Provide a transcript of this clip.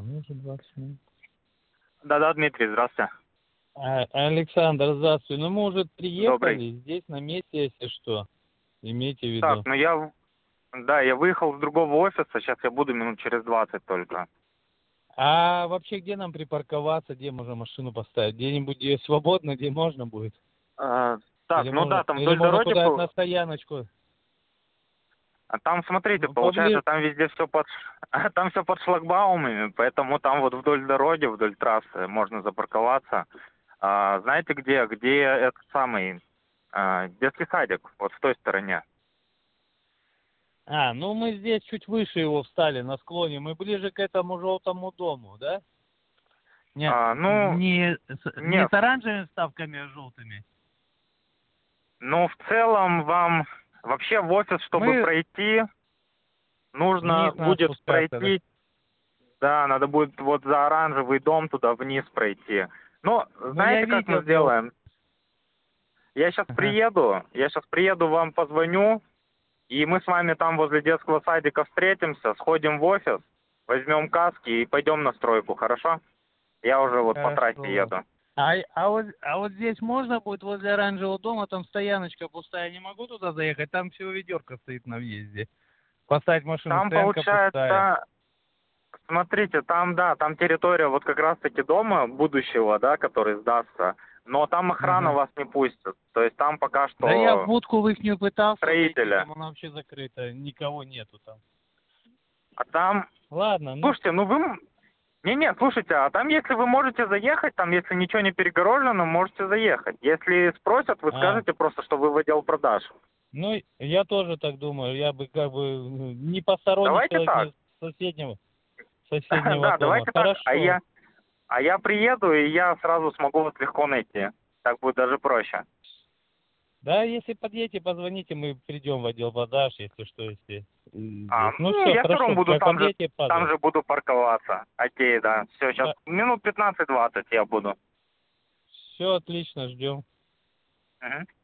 мне уже 20 минут. Да-да, Дмитрий, здравствуйте. Александр, здравствуй. Ну, мы уже Добрый. приехали, здесь на месте, если что. Имейте в Так, виду. ну я выехал с другого офиса, сейчас я буду минут через 20 только. А вообще, где нам припарковаться, где можно машину поставить? Где-нибудь, где свободно, где можно будет? А, так, Или ну можно, да, там или вдоль можно дороги, куда-то на стояночку? а там, смотрите, получается, Поближе. там везде все там все под шлагбаумами, поэтому там вот вдоль дороги, вдоль трассы можно запарковаться. Знаете где? Где этот самый детский садик, вот в той стороне. Ну мы здесь чуть выше его встали, на склоне. Мы ближе к этому желтому дому, да? Не, Ну, не нет. с оранжевыми вставками, а желтыми. Ну, в целом вам вообще в офис, чтобы Мы пройти, нужно вниз надо будет спускаться, да? пройти, да, надо будет вот за оранжевый дом туда вниз пройти. Но Ну, я знаете, как мы видел, где... сделаем? Ага. Я сейчас приеду, вам позвоню, и мы с вами там возле детского садика встретимся, сходим в офис, возьмем каски и пойдем на стройку, хорошо? Я уже вот по трассе Хорошо. еду. А вот здесь можно будет возле оранжевого дома, там стояночка пустая, не могу туда заехать, там всего ведерко стоит на въезде. Поставить машину, Там стоянка пустая. получается, смотрите, там, да, там территория вот как раз-таки дома будущего, да, который сдастся, но там охрана Ага. вас не пустит. То есть там пока Да я в что будку в ихнюю пытался зайти, строители. там она вообще закрыта, никого нету там. А там, Ладно, ну, слушайте, ну вы... Не-не, слушайте, а там если вы можете заехать, там если ничего не перегорожено, можете заехать. Если спросят, вы скажете просто, что вы в отдел продаж. ну, я тоже так думаю, я бы как бы не посторонний Давайте человек, так. не соседнего Да, дома. давайте так. Хорошо. А я приеду, и я сразу смогу вас легко найти. Так будет даже проще. Да, если подъедете, позвоните, мы придем в отдел продаж, если что, если здесь. Ну Ну, все, я все равно хорошо, буду как подъедете, там позвоните. же буду парковаться. Окей, да. Все, сейчас Да, минут 15-20 я буду. все отлично, ждем. Мгм.